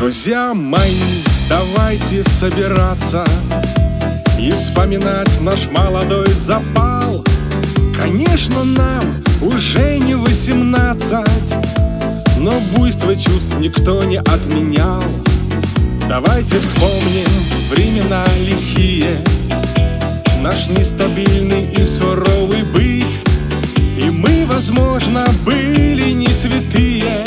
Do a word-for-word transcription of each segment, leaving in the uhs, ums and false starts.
Друзья мои, давайте собираться и вспоминать наш молодой запал. Конечно, нам уже не восемнадцать, но буйство чувств никто не отменял. Давайте вспомним времена лихие, наш нестабильный и суровый быт. И мы, возможно, были не святые,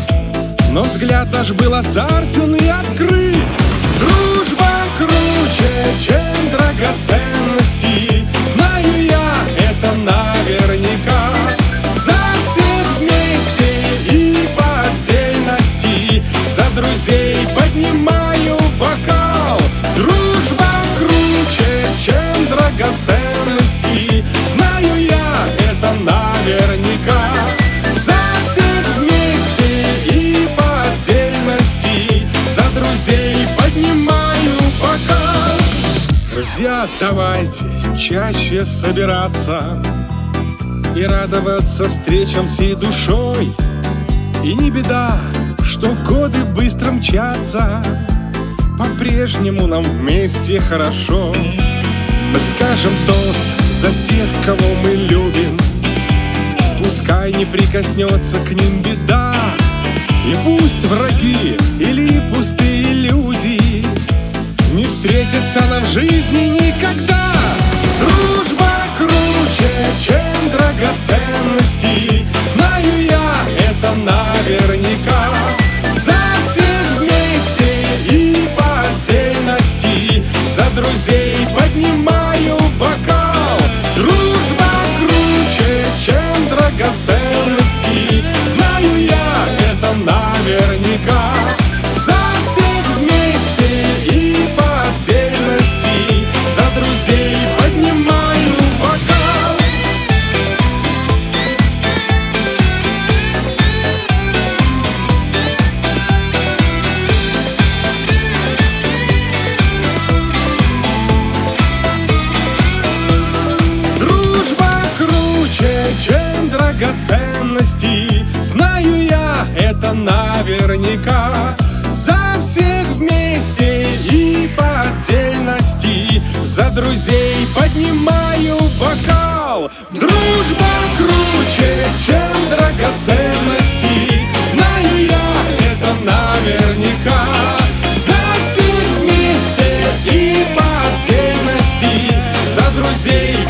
но взгляд наш был азартен и открыт. Дружба круче, чем драгоценности, знаю я это наверняка. За всех вместе и по отдельности, за друзей поднимаю бокал. Дружба круче, чем драгоценности, знаю я это наверняка. За всех вместе и по отдельности, за друзей поднимаю бокал. Друзья, давайте чаще собираться и радоваться встречам всей душой. И не беда, что годы быстро мчатся, по-прежнему нам вместе хорошо. Мы скажем тост за тех, кого мы любим, пускай не прикоснется к ним беда. И пусть враги или пустые люди не встретятся нам в жизни никогда. Дружба круче, чем драгоценности, знаю я это наверняка. За всех вместе и по отдельности, за друзей поднимаю бокал. Дружба круче, чем драгоценности, знаю я это наверняка. За всех вместе и по отдельности, за друзей поднимаю бокал. Дружба круче, чем драгоценности, знаю я это наверняка. За всех вместе и по отдельности, за друзей поднимаю бокал. Дружба круче, чем драгоценности, знаю я это наверняка. За всех вместе и по отдельности, за друзей